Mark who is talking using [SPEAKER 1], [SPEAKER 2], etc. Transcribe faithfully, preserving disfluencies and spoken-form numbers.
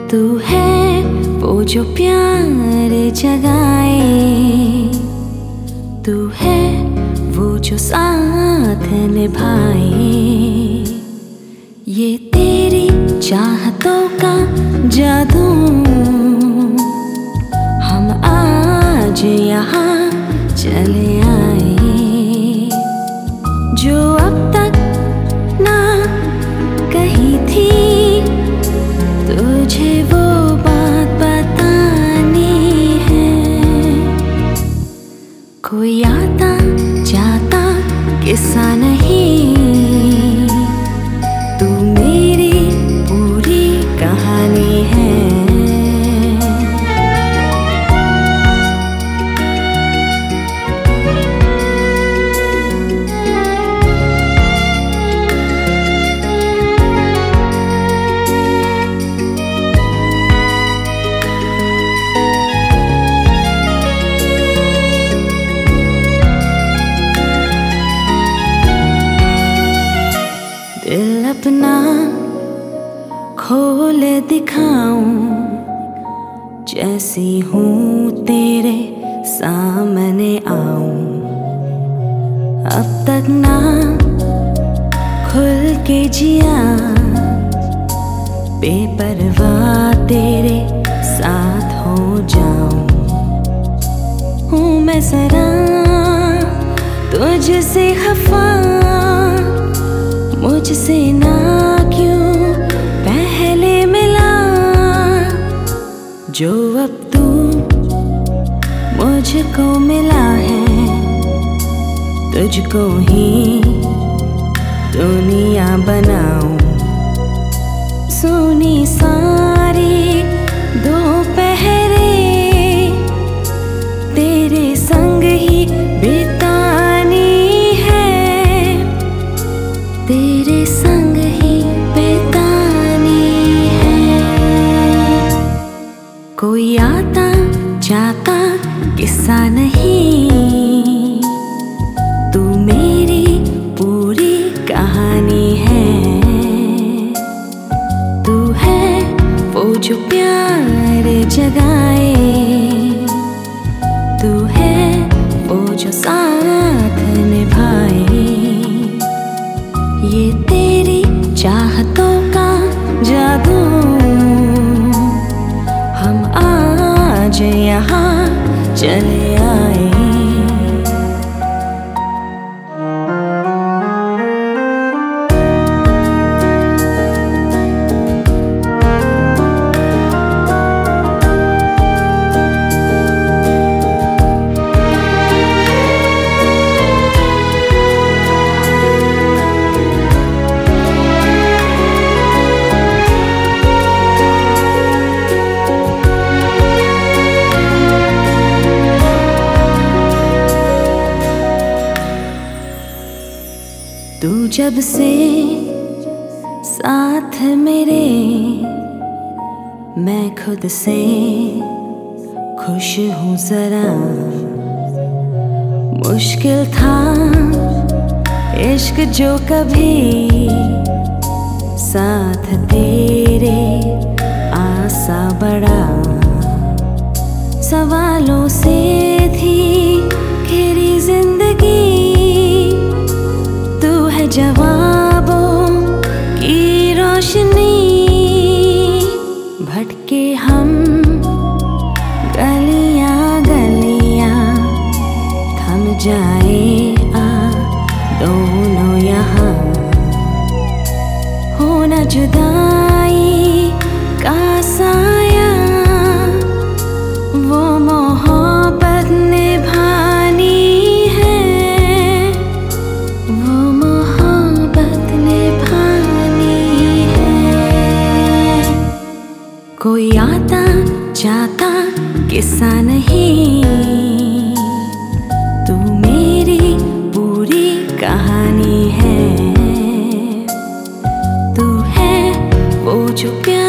[SPEAKER 1] तू है वो जो प्यार जगाए, तू है वो जो साथ निभाए। ये तेरी चाहतों का जादू, हम आज यहाँ चले आए। जो अब तक ना कही थी तुझे वो बात बतानी है। कोई आता जाता किस्सा नहीं, तू मेरी पूरी कहानी है। दिल अपना खोल दिखाऊं, जैसी हूँ तेरे सामने आऊं। अब तक ना खुल के जिया, बेपरवाह तेरे साथ हो जाऊं। हूँ मैं जरा तुझसे खफा, मुझसे ना क्यों पहले मिला। जो अब तू मुझको मिला है, तुझको ही दुनिया बनाऊं। सुनी सारी दोपहरे तेरे संग ही बितानी है, तेरे संग ही बितानी है। कोई आता जाता किस्सा नहीं, तू मेरी पूरी कहानी है। तू है वो जो प्यार जगाए, तू है वो जो साथ निभाए। ये तेरी चाहतों का जादू, हम आज यहाँ चले आए। तू जब से साथ मेरे, मैं खुद से खुश हूँ जरा। मुश्किल था इश्क जो कभी साथ तेरे आसा बड़ा। सवालों से थी घिरी जिंदगी, जवाबों की रोशनी। भटके हम गलियां गलियां, थम जाए आ दोनों यहाँ। होना जुदाई का साया, वो मोहब्बत निभानी है, वो कोई आता जाता किस्सा नहीं, तू मेरी पूरी कहानी है। तू है वो जो प्यार